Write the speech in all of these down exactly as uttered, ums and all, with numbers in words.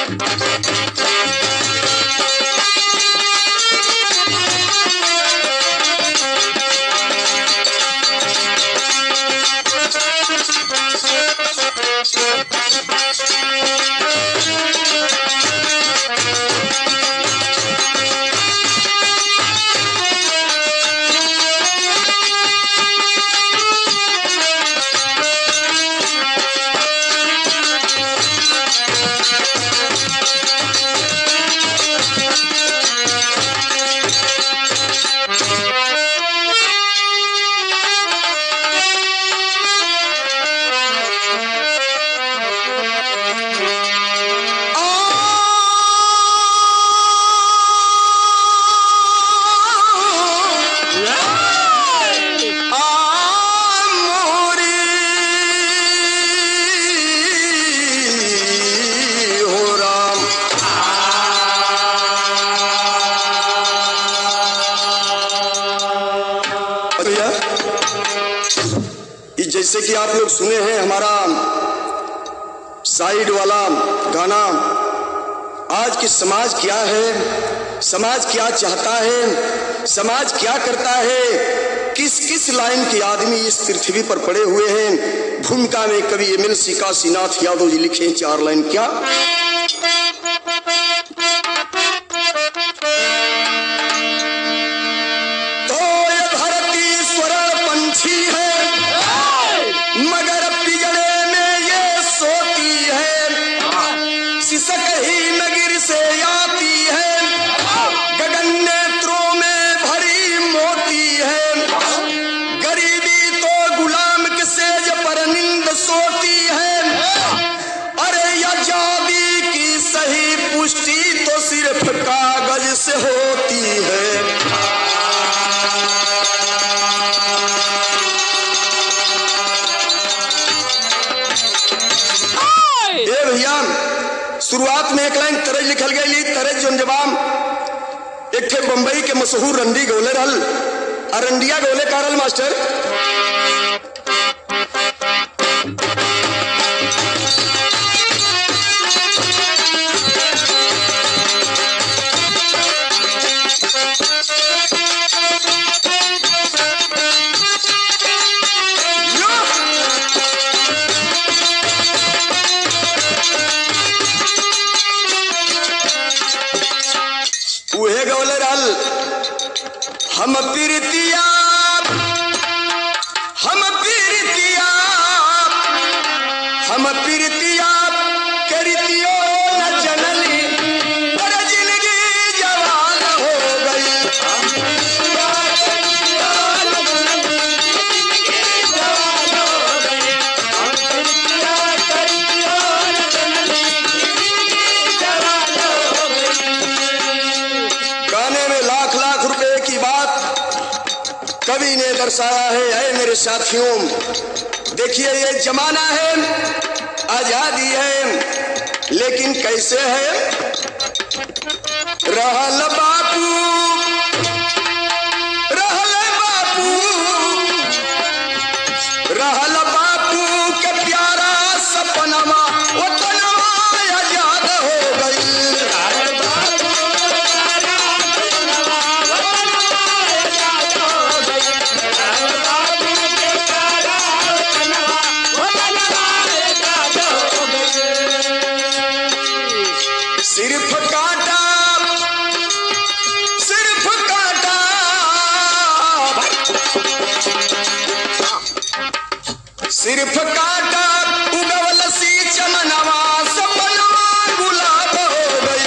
जैसे कि आप लोग सुने हैं हमारा साइड वाला गाना, आज की समाज क्या है, समाज क्या चाहता है, समाज क्या करता है, किस किस लाइन के आदमी इस पृथ्वी पर पड़े हुए हैं। भूमिका में कवि M L C Kashinath Yadav ji लिखे चार लाइन क्या। तो सिर्फ कागज से होती है। ए भैया, शुरुआत में एक लाइन तरज लिखल गई, तरज जोन जवाब एक थे बंबई के मशहूर रंडी गौले रहल, अरंडिया गौले कारल मास्टर। उहे गौले रहल, हम पीरतिया हम पीरतिया हम पीरतिया करतियो न जनली, पर जिंदगी जवान हो गई। गाने में लाख लाख रुपए की बात कवि ने दर्शाया है। ऐ मेरे साथियों, देखिए ये जमाना है, आजादी है, लेकिन कैसे है। रहल बापू रहल बापू रहल बापू के प्यारा सपनमा, वो तनवा आजाद हो गई। सिर्फ कांटा सिर्फ कांटा सिर्फ कांटा उगवल सी चमनवा, सपनवा गुलाब हो गई।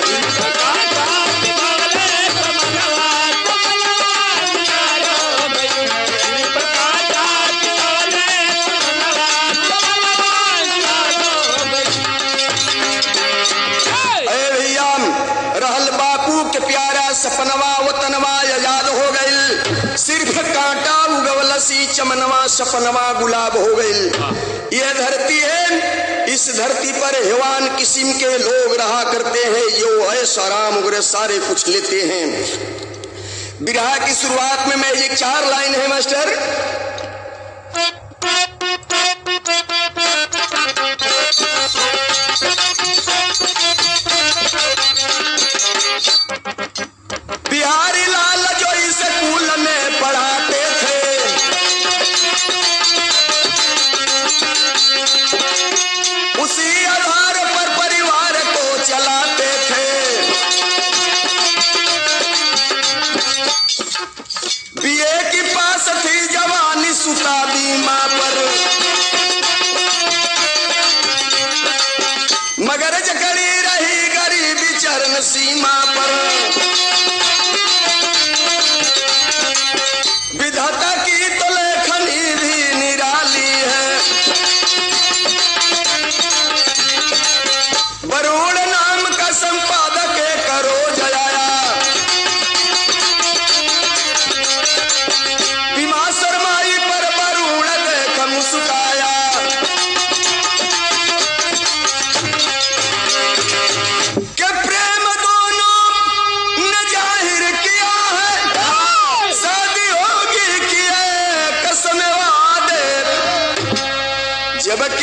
रहल बापू के प्यारा सपनवा, वतनवा आजाद हो गई। सिर्फ कांटा उगवल सी चमनवा, सपनवा गुलाब हो गई। यह धरती है, इस धरती पर हैवान किस्म के लोग रहा करते हैं, जो ऐसा आराम वगैरह सारे कुछ लेते हैं। बिरहा की शुरुआत में मैं ये चार लाइन है मास्टर।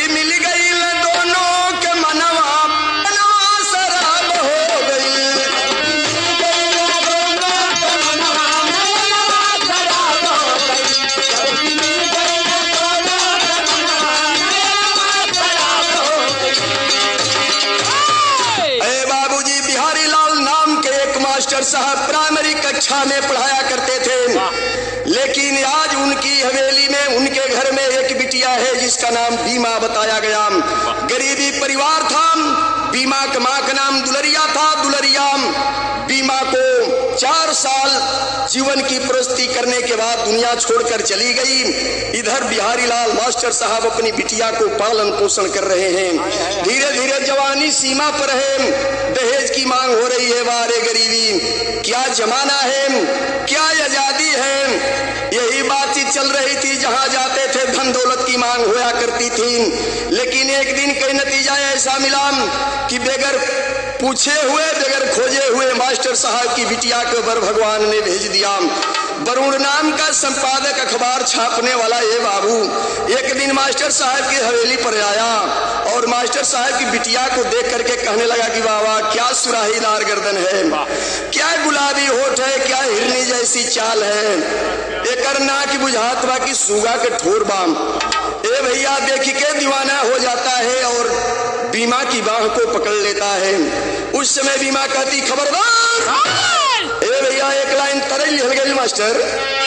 मिल गई दोनों के मनवा मनवा शराब हो गई। अरे बाबूजी बिहारी लाल नाम के एक मास्टर साहब प्राइमरी कक्षा में पढ़ाया करते थे, लेकिन आज उनकी हवेली में उनके घर में एक बिटिया है जिसका नाम बीमा बताया गया। गरीबी परिवार था, बीमा का माँ का नाम दुलरिया था। दुलरिया बीमा को चार साल जीवन की प्रस्ती करने के बाद दुनिया छोड़कर चली गई। इधर बिहारी लाल मास्टर साहब अपनी बिटिया को पालन पोषण कर रहे हैं। धीरे धीरे जवानी सीमा पर है, दहेज की मांग हो रही है। वारे गरीबी, क्या जमाना है, क्या आजादी है। यही बातचीत चल रही थी, जहां जाते थे धन दौलत की मांग होया करती थी। लेकिन एक दिन कई नतीजा ऐसा मिला कि बेगर पूछे हुए बेगर खोजे हुए मास्टर साहब की बिटिया को बर भगवान ने भेज दिया। वरुण नाम का संपादक अखबार छापने वाला ये बाबू एक दिन मास्टर साहब की हवेली पर आया और मास्टर साहब की बिटिया को देख करके कहने लगा कि बाबा क्या सुराहीदार गर्दन है, क्या गुलाबी होठ है, क्या हिरनी जैसी चाल है, एकर नाक बुझात बा की सुगा के ठोर बाम। ए भैया देख के दीवाना हो जाता है और बीमा की बाह को पकड़ लेता है। उस समय बीमा कहती खबरदार। ए भैया एक लाइन तरह लिखल गई मास्टर,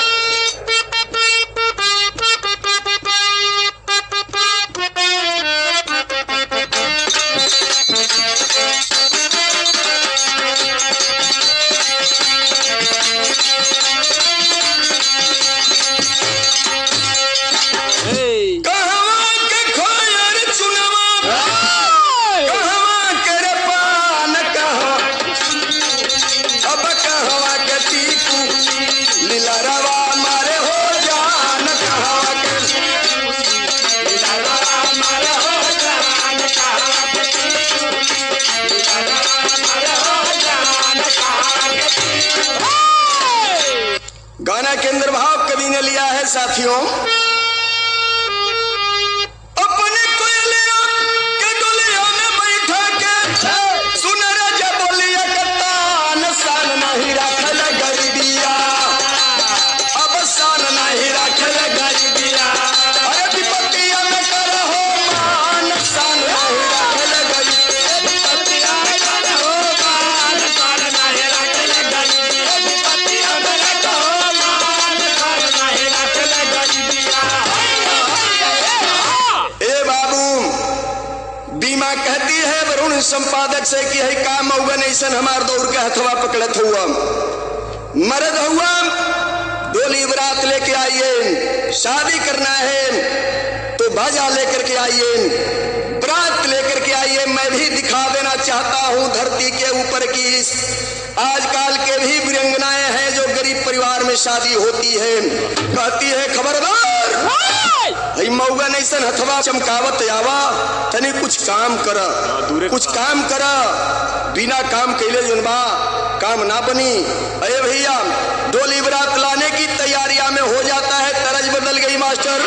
गाना के अंदर भाव कवि ने लिया है साथियों। अपने कोयलिया के डोलिया में बैठा के सुनर जब बोलिया कतान सान नहीं रखल गरीबिया, अब सान नहीं रखल गरीबिया। अरे विपत्तिया में करहो मान सान नहीं रखल गरीबिया, विपत्तिया में करहो मान सान नहीं रखल गरीबिया, विपत्तिया में कहती है वरुण संपादक से कि है काम मऊगन ऐसन हमार दौड़ के हथवा पकड़त हुआ मर्द हुआ, डोली बरात लेके आइए, शादी करना है तो बाजा लेकर के आइए, बरात लेकर के आइए। मैं भी दिखा देना चाहता हूं धरती के ऊपर की आजकल के भी वीरांगनाएं हैं जो गरीब परिवार में शादी होती है। कहती है खबरदार मऊगा नैसन हथवा चमकावत आवा, तनी कुछ काम कर, कुछ काम कर, बिना काम कैले जुनबा काम ना बनी। अरे भैया डोली बरात लाने की तैयारियां में हो जाता है, तरज बदल गई मास्टर।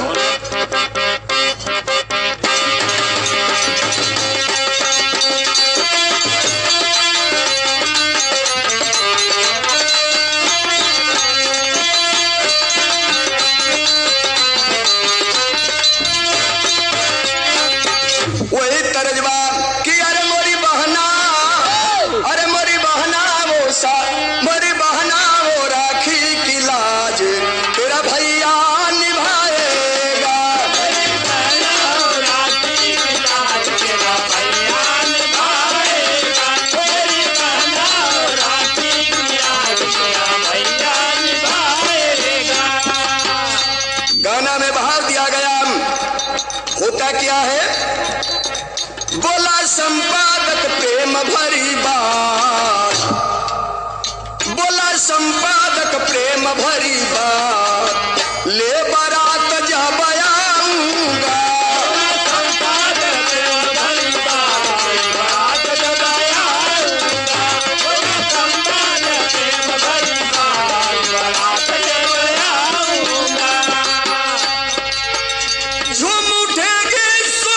होता क्या है, बोला संपादक प्रेम भरी बात, बोला संपादक प्रेम भरी बात, ले बारात जब आऊंगा, संपादक प्रेम भरी बात, जब आऊंगा, संपादक प्रेम भरी बात, बारात जब आऊंगा। झूम उठेगी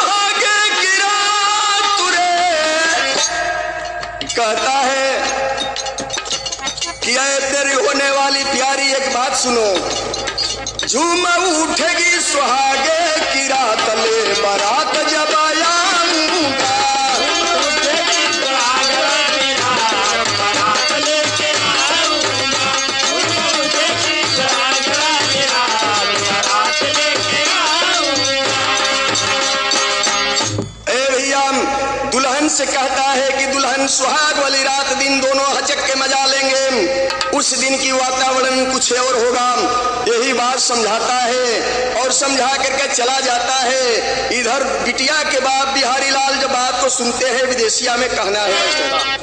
कहता है कि ऐ तेरी होने वाली प्यारी एक बात सुनो, झूम उठेगी सुहागे की रात ले बारात जब आऊंगा। दुल्हन से कहता है कि दुल्हन सुहाग वाली रात दिन दोनों हचक के मजा लेंगे, उस दिन की वातावरण कुछ और होगा, यही बात समझाता है और समझा करके चला जाता है। इधर बिटिया के बाप बिहारी लाल जब बात को सुनते हैं विदेशिया में कहना है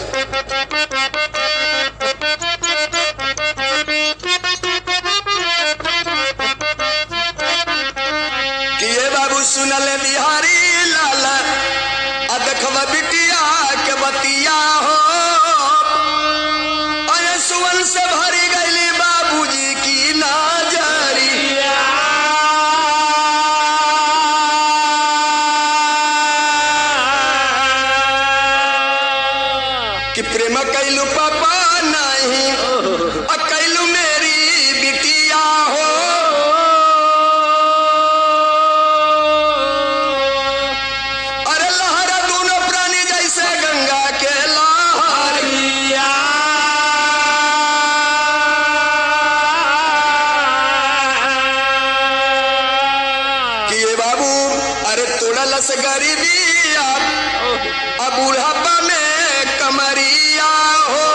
कि ये बाबू सुनल बिहारी लाल देखब बिटिया के बतिया हो, अरे सुवन से भरी गईली बाबूजी की नजरिया, कि प्रेम कैलू पापा नहीं कैलू मेरी बिटिया हो, से गरीबी अब बुढ़ापा में कमरिया हो,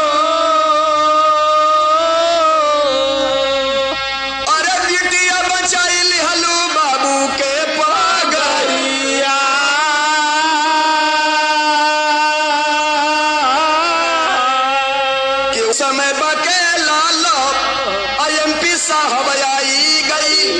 अरे बिटिया बचाई लिहलू बाबू के पगरिया, कि समय बके लालो आई एम पी साहब आई गई,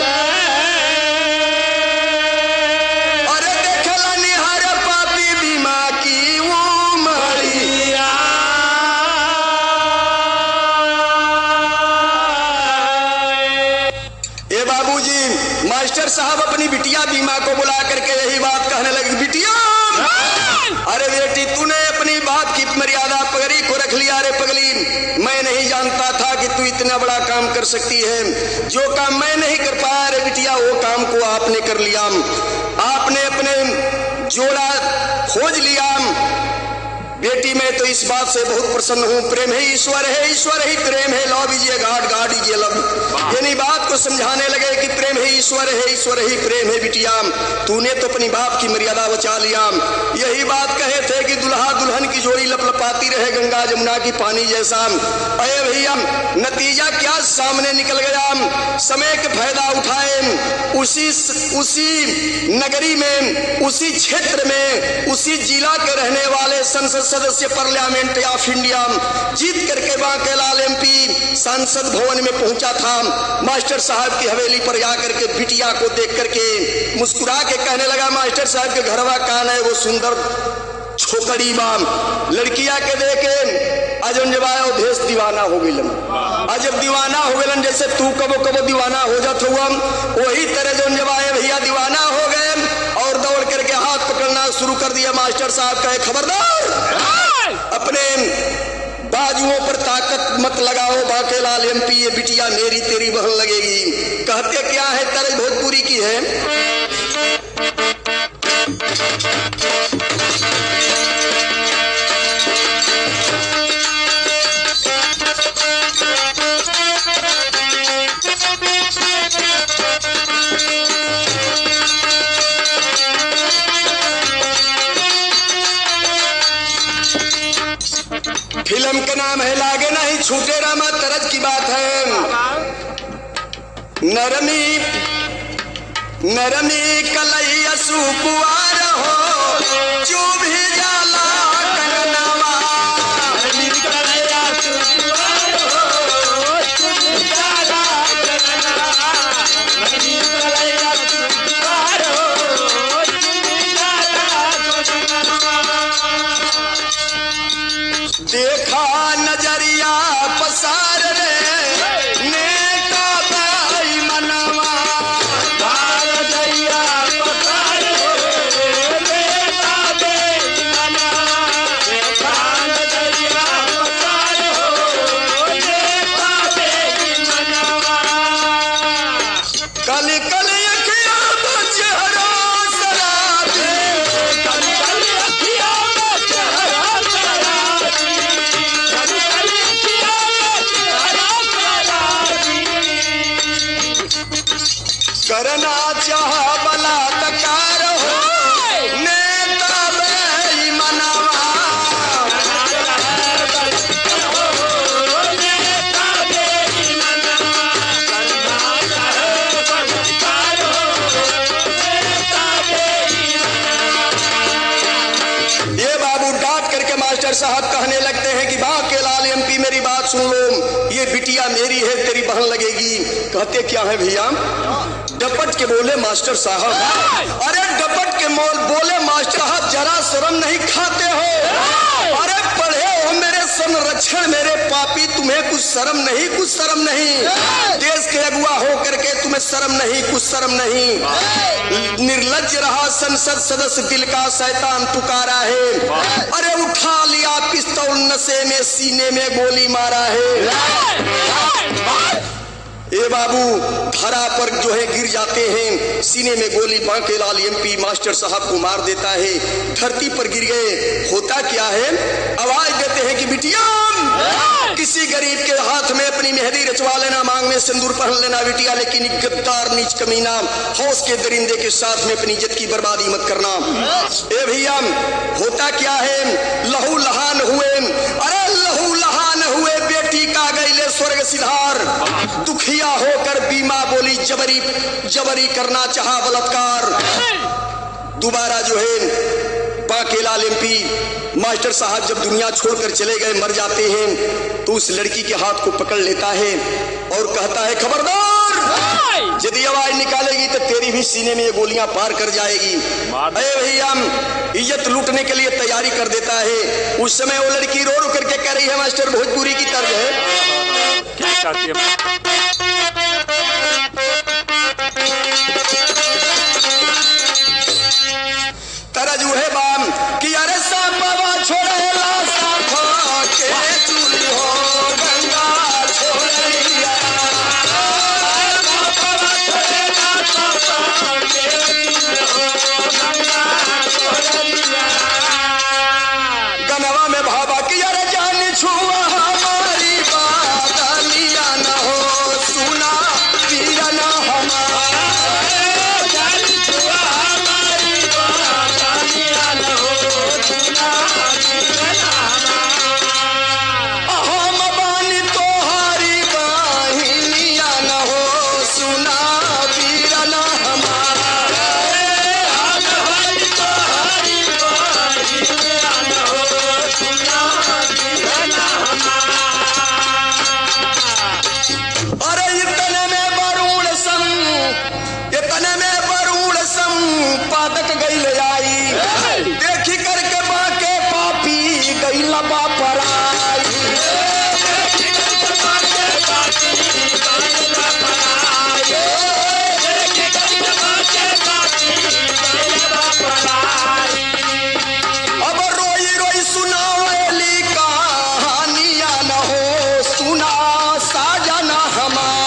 मास्टर साहब अपनी बिटिया बीमा को बुला करके यही बात कहने लगी, बिटिया अरे बेटी तूने अपनी बात की मर्यादा पगड़ी को रख लिया, अरे पगली मैं नहीं जानता था कि तू इतना बड़ा काम कर सकती है, जो काम मैं नहीं कर पाया अरे बिटिया वो काम को आपने कर लिया, आपने अपने जोड़ा खोज लिया, बेटी मैं तो इस बात से बहुत प्रसन्न हूँ, प्रेम है ईश्वर है, ईश्वर ही प्रेम है, लव लीजिए गाड गाड लीजिए लव, यानी बात को समझाने लगे कि प्रेम है ईश्वर है, ईश्वर ही प्रेम है, बिटिया तूने तो अपनी बाप की मर्यादा बचा लिया, यही बात कहे थे कि दुल्हा दुल्हन की जोड़ी लपलपाती रहे गंगा जमुना की पानी जैसा, अरे भैया नतीजा क्या सामने निकल गया, समय के फायदा उठाए, उसी उसी नगरी में उसी क्षेत्र में उसी जिला के रहने वाले संसद सदस्य पार्लियामेंट ऑफ इंडिया जीत करके बांकेलाल एमपी सांसद भवन में पहुंचा था, मास्टर साहब की हवेली पर जाकर के बिटिया को देख करके मुस्कुरा के कहने लगा, मास्टर साहब के घरवा कान है वो सुंदर छोकड़ी बाम, लड़किया के देखे अजन जब आयो भेष दीवाना हो गइलन, अजब दीवाना हो गइलन जैसे तू कबो कबो दीवाना हो जात हुआ, वही तरह जन जब आए भैया दीवाना हो गए और दौड़ करके हाथ पकड़ना शुरू कर दिया। मास्टर साहब कहे खबरदार अपने बाजुओं पर ताकत मत लगाओ बांकेलाल एमपी, ये बिटिया मेरी तेरी बहन लगेगी। कहते क्या है, तरज भोजपुरी की है, फिल्म का नाम है लागे नहीं छूटे रामा, तरज की बात है, नरमी नरमी कलैया सुकुआर हो जो भी जाला कंगनवा, नरमी कलैया सुकुआर हो जो भी जाला कंगनवा, नरमी कलैया सुकुआर हो जो भी जाला कंगनवा, देखा नजरिया पसार रे नेता दाई मनवा, नजरिया पसार रे नेता दाई मनवा, देखा नजरिया मास्टर साहब कहने लगते हैं कि बांकेलाल एमपी मेरी बात सुन लो, ये बिटिया मेरी है, तेरी बहन लगेगी। कहते क्या है भैया? डपट के बोले मास्टर साहब। अरे डपट के मोल बोले मास्टर साहब, जरा शर्म नहीं खाते हो? अरे पढ़े हो मेरे संरक्षण मेरे पापी, तुम्हें कुछ शर्म नहीं, कुछ शर्म नहीं। देश के अगुआ हो करके तुम्हें शर्म नहीं, कुछ शर्म नहीं। निर्लज्ज रहा संसद सदस्य, दिल का शैतान पुकारा है। अरे उठा लिया पिस्तौल, नशे में सीने में गोली मारा है। ए बाबू धरा पर जो है गिर जाते हैं, सीने में गोली बांकेलाल एमपी मास्टर साहब को मार देता है, धरती पर गिर गए। होता क्या है? आवाज देते हैं कि बिटिया किसी गरीब के हाथ में अपनी मेहंदी रचवा लेना, मांग में सिंदूर पहन लेना बिटिया, लेकिन गद्दार नीच कमीना हौस के दरिंदे के साथ में अपनी इज्जत की बर्बादी मत करना। ए भैया होता क्या है? लहू लहान हुए, अरे लहू लहान हुए, बेटी का गईले स्वर्ग सिधार। दुखिया होकर बीमा बोली, जबरी जबरी करना चाहा बलात्कार। दोबारा जो है बांकेलाल एमपी मास्टर साहब जब दुनिया छोड़कर चले गए, मर जाते हैं, तो उस लड़की के हाथ को पकड़ लेता है और कहता है खबरदार, यदि आवाज निकालेगी तो तेरी भी सीने में ये गोलियां पार कर जाएगी। अरे भैया इज्जत लूटने के लिए तैयारी कर देता है। उस समय वो लड़की रो रो करके कह रही है, मास्टर भोजपुरी की तर्ज है, क्या चाहती है? तरजू है बाम कि अरे सांपवा छोड़े ला सांपा के चूली हो गंगा छोड़िया, सांपवा छोड़े ला सांपा के चूली हो गंगा छोड़िया। गनवा में भावा कि अरे जान छुआ हमारी बात लिया न हो, सुना पीरा न हमारा, जान छुआ हमारी बात लिया न हो, सुना पीरा न हमारा। हम बानी तोहारी बहिनिया न हो, सुना पीरा न हमारा, हम बानी तोहारी बहिनिया न हो, सुना पीरा न हमारा। अरे इतने में वरुण सम, इतने में वरुण संपादक गई ले आई, देखी करके बाके पापी गई लबा पराई, देखी करके बाके पापी गई लबा पराई, देखी करके बाके पापी गई लबा पराई। अब रोई रोई सुनावेली कहानिया न हो, सुना साजना हमारा,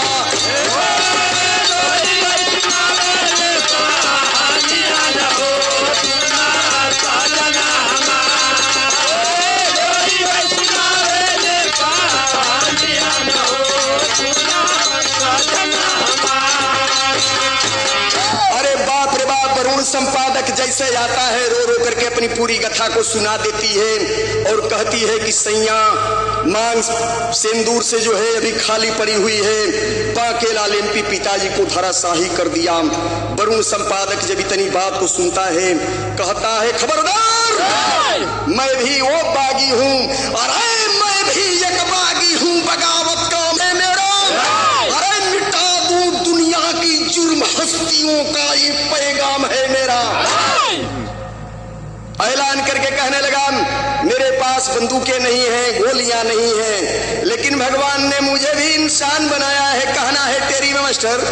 रोई रोई सुनावेली कहानिया न हो, सुना साजना हमारा, रोई रोई सुनावेली कहानिया न हो, सुना साजना हमारा। अरे बाप रे बाप, वरुण संपादक जैसे आता है रो रो करके अपनी पूरी कथा को सुना देती है और कहती है कि सैया मांग सिंदूर से जो है अभी खाली पड़ी हुई है। बांकेलाल एमपी पिताजी को धराशाही कर दिया। वरुण संपादक जब इतनी बात को सुनता है कहता है खबरदार, मैं भी वो बागी हूँ, अरे मैं भी एक बागी हूँ, बगावत का मैं मेरा, अरे मिटा दूं दुनिया की जुर्म हस्तियों का ये पैगाम है मेरा। ऐलान करके कहने लगा मेरे पास बंदूकें नहीं हैं, गोलियां नहीं हैं, लेकिन भगवान ने मुझे भी इंसान बनाया है। कहना है तेरी में मास्टर,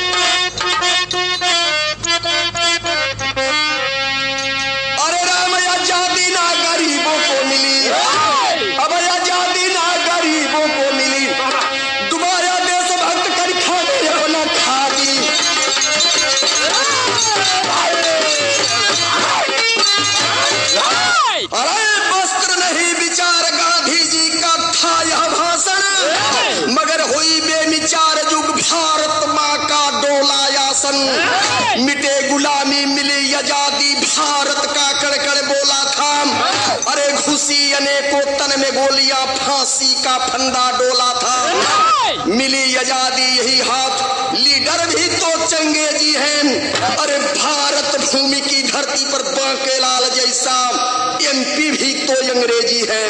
अरे राम आजादी ना गरीबों को मिली, अब आजादी ना गरीबों को मिली, दोबारा देशभक्त कर खा गए अपना खादी। अरे वस्त्र नहीं विचार गांधी जी का था यह भाषण, मगर हुई बेविचार युग भारत माँ का डोलायासन, मिटे गुलामी मिली आजादी भारत का कड़कड़ बोला था, अरे घुसी अनेकों तन में गोलियां फांसी का फंदा डोला था, मिली आजादी यही हाथ लीडर भी तो चंगेजी हैं, अरे भारत भूमि की धरती पर बांकेलाल जैसा एमपी भी तो अंग्रेजी है।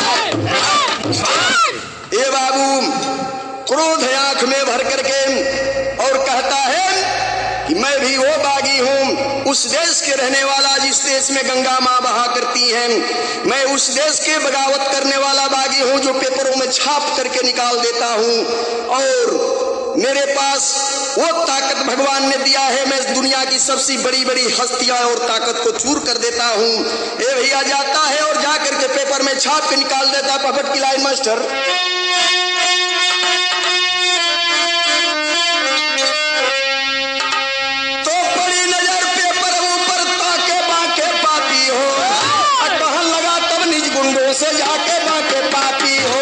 ए बाबू क्रोध आंख में भर करके और कहता है कि मैं भी वो बागी हूँ, उस देश के रहने वाला जिस देश में गंगा माँ बहा करती हैं। मैं उस देश के बगावत करने वाला बागी हूँ जो पेपरों में छाप करके निकाल देता हूँ, और मेरे पास वो ताकत भगवान ने दिया है, मैं दुनिया की सबसे बड़ी बड़ी हस्तियां और ताकत को चूर कर देता हूँ। ए भैया जाता है और जा करके पेपर में छाप के निकाल देता। पपट की लाइन मास्टर। तो बड़ी नजर पेपर ऊपर ताके बाके पापी हो, कहन लगा तब निज गुंडों से जाके बाके पापी हो।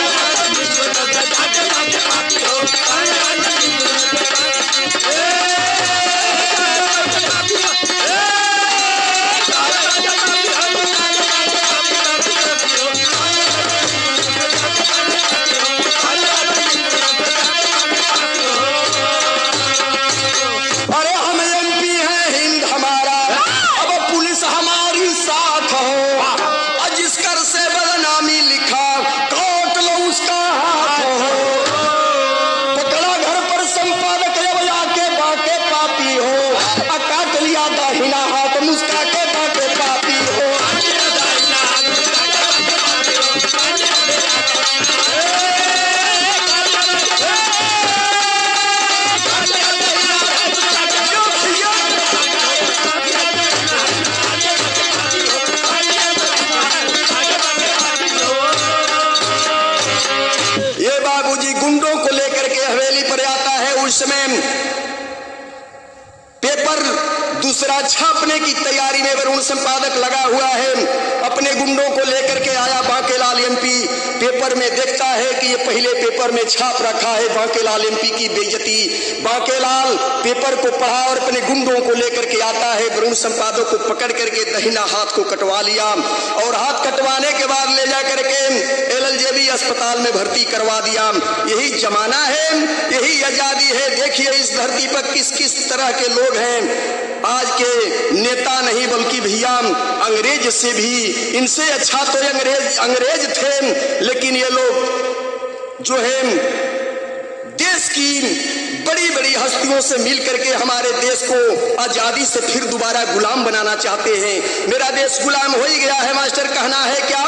दूसरा छापने की तैयारी में वरुण संपादक लगा हुआ है, अपने गुंडों को लेकर के आया। बांकेलाल एमपी पेपर में देखता है कि ये पहले पेपर में छाप रखा है बांकेलाल एमपी की बेइज्जती। बांकेलाल पेपर को पढ़ा और अपने गुंडों को लेकर के आता है। वरुण संपादक को पकड़ करके दाहिना हाथ को कटवा लिया और हाथ कटवाने के बाद ले जा करके एलएलजेबी अस्पताल में भर्ती करवा दिया। यही जमाना है, यही आजादी है। देखिए इस धरती पर किस किस तरह के लोग हैं। आज के नेता नहीं बल्कि भैया अंग्रेज से भी, इनसे अच्छा तो अंग्रेज अंग्रेज थे, लेकिन ये लोग जो है देश की बड़ी बड़ी हस्तियों से मिल करके हमारे देश को आजादी से फिर दोबारा गुलाम बनाना चाहते हैं। मेरा देश गुलाम हो ही गया है मास्टर, कहना है क्या?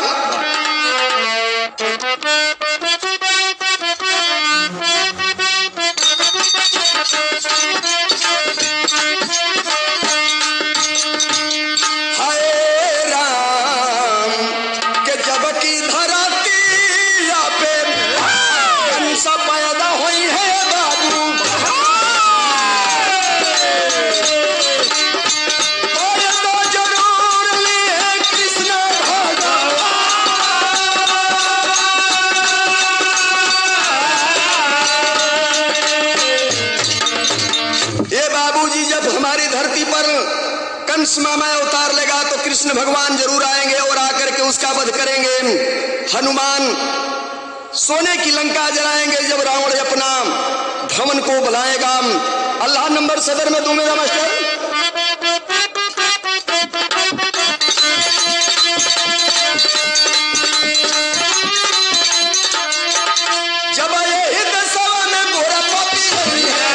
मामा उतार लेगा तो कृष्ण भगवान जरूर आएंगे और आकर के उसका वध करेंगे। हनुमान सोने की लंका जलाएंगे जब रावण अपना धमन को बुलाएगा। अल्लाह नंबर सदर में दूंगा मास्टर। जब ये दसवा में घोड़ा पापी रही है,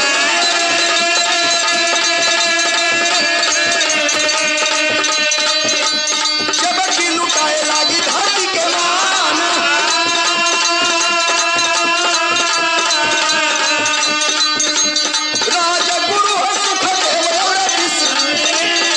राजा गुरु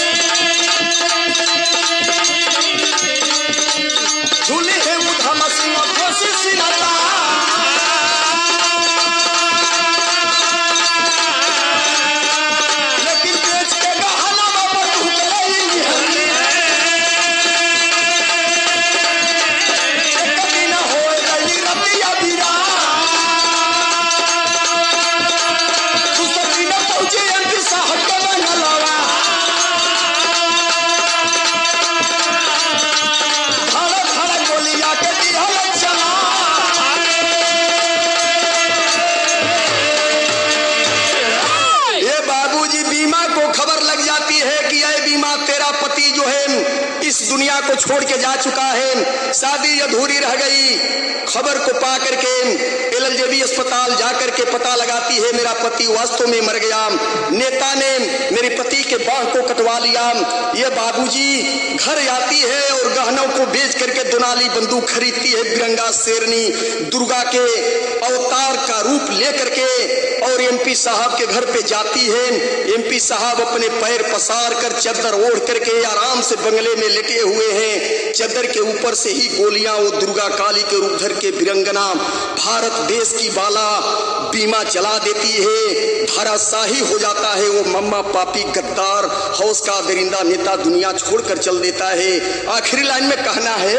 इस दुनिया को छोड़ के जा चुका है। शादी अधूरी रह गई। खबर को पा करके एलएलजेबी अस्पताल जाकर के पता लगाती है मेरा पति वास्तव में मर गया। नेता ने मेरे पति के बाह को कटवा लिया। ये बाबूजी घर आती है और गहनों को बेच करके दुनाली बंदूक खरीदती है। बिरंगा शेरनी दुर्गा के अवतार का रूप लेकर के और एमपी साहब के घर पे जाती है। एमपी साहब अपने पैर पसार कर चादर ओढ़ करके आराम से बंगले में लेटे हुए हैं। चादर के ऊपर से ही गोलियां वो दुर्गा काली के रूप धर के बिरंगना भारत देश की बाला बीमा चला देती है। धाराशाही हो जाता है वो मम्मा पापी गद्दार हौस का दरिंदा नेता दुनिया छोड़कर चल देता है। आखिरी लाइन में कहना है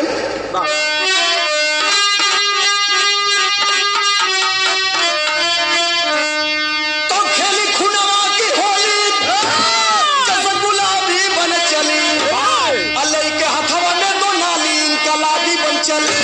तो खेली खुनवा की होली जैसे गुलाबी बन चली अल्लाह के हथवा में तो नाली कलाबी बन चली।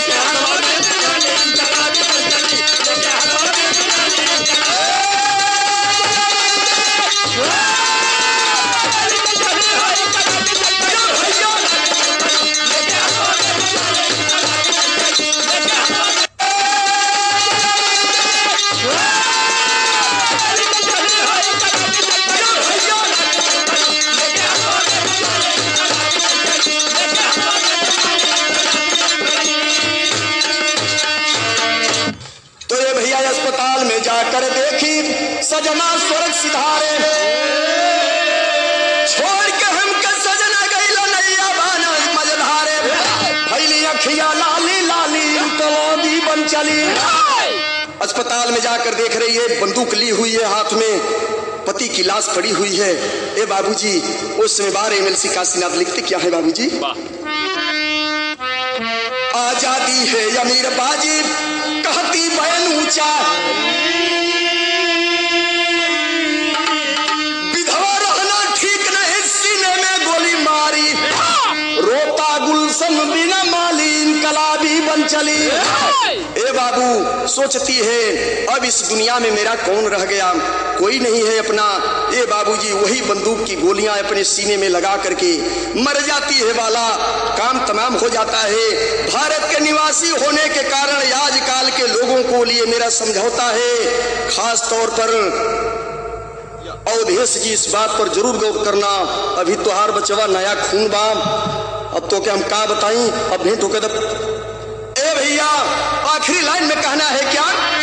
अस्पताल में जाकर देखी सजना स्वर्ग सिधारे छोड़ के हम के सजना गईलो नैया बाना मझधारे भैली अखिया लाली लाली कलाबी बन चली। अस्पताल में जाकर देख रही है बंदूक ली हुई है हाथ में पति की लाश पड़ी हुई है। ए बाबूजी उस समय बार एमएलसी काशीनाथ लिखते क्या है बाबूजी आजादी है अमीर बाजी कहती बयान ऊंचा विधवा रहना ठीक नहीं सीने में गोली मारी रोता गुलशन बिना माली इनकलाबी बन चली। ए बाबू सोचती है अब इस दुनिया में मेरा कौन रह गया कोई नहीं है अपना। ए बाबूजी वही बंदूक की गोलियां अपने सीने में लगा करके मर जाती है वाला काम तमाम हो जाता है। भारत के निवासी होने के कारण आजकल के लोगों को लिए मेरा समझौता है खास तौर पर अवधेश जी इस बात पर जरूर गौर करना। अभी तोहार बचवा नया खून बाम अब तो क्या हम का बताई अब भेंट होकर दब। ए भैया आखिरी लाइन में कहना है क्या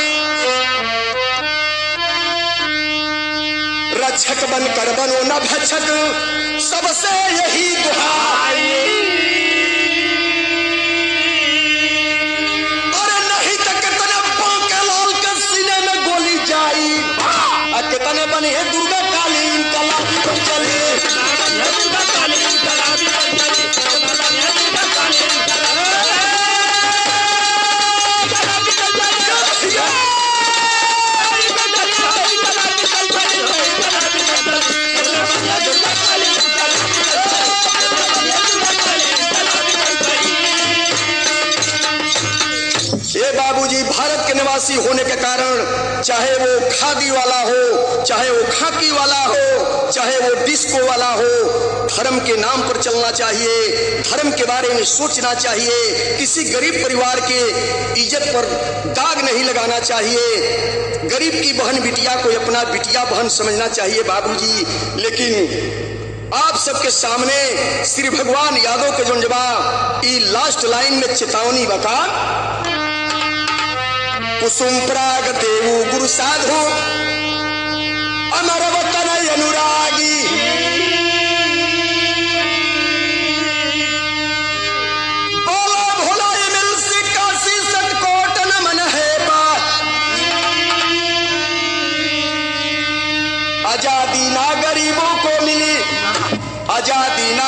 रक्षक बनकर बनो न भक्षक सबसे यही दुहाई अरे नहीं तो कितने बांके लाल के सीने में गोली जाई और कितने बने है दुर्गा काली कलाबी बन चली। बाबूजी भारत के निवासी होने के कारण चाहे वो खादी वाला हो चाहे वो खाकी वाला हो चाहे वो डिस्को वाला हो धर्म के नाम पर चलना चाहिए। धर्म के बारे में सोचना चाहिए। किसी गरीब परिवार के इज्जत पर दाग नहीं लगाना चाहिए। गरीब की बहन बिटिया को अपना बिटिया बहन समझना चाहिए बाबूजी। लेकिन आप सबके सामने श्री भगवान यादव के जुंजबा ई लास्ट लाइन में चेतावनी बता कुसुम प्राग देवु गुरु साधु अमर वतन अनुरागी बोला भोला एमएलसी काशी सतकोट नमन है बा आजादी ना गरीबों को मिली आजादी ना